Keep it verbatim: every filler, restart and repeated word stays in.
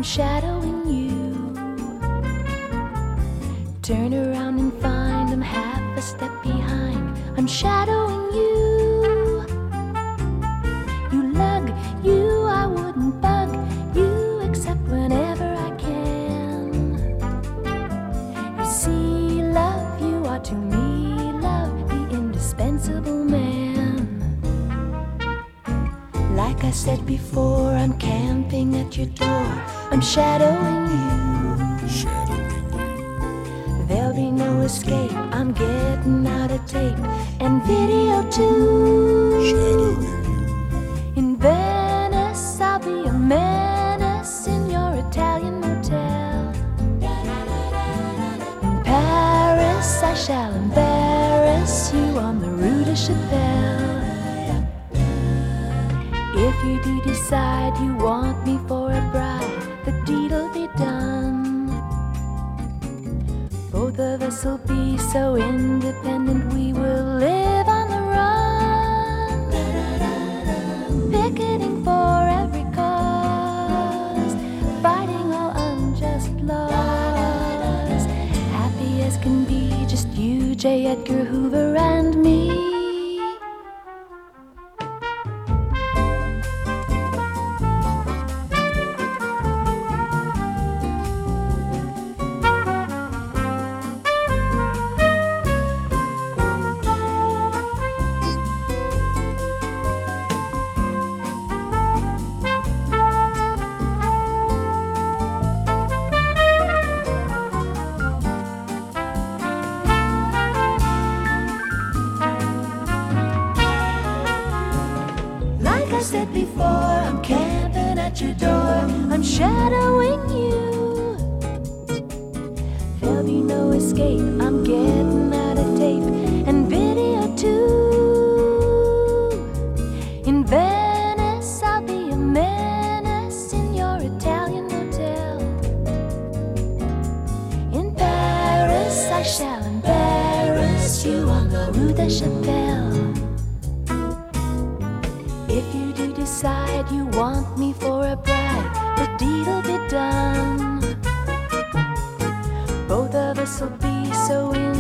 shadowing you. Turn around and find I'm half a step behind. I'm shadowing you. You lug, you I wouldn't bug you except whenever I can. You see, love, you are to me, love, the indispensable man. Like I said before, I'm camping at your door. I'm shadowing you. There'll be no escape. I'm getting out of tape and video too. In Venice, I'll be a menace in your Italian motel. In Paris, I shall embarrass you on the Rue de Chapelle. If you do decide you want me for a bride, the deed'll be done. Both of us will be so independent, we will live on the run. Picketing for every cause, fighting all unjust laws. Happy as can be, just you, J. Edgar Hoover, and me. I said before, I'm camping at your door. I'm shadowing you. There'll be no escape. I'm getting out of tape and video too. In Venice, I'll be a menace in your Italian motel. In Paris, I shall embarrass you on the Rue de Chapelle. If you do decide you want me for a bride, the deed'll be done. Both of us will be so in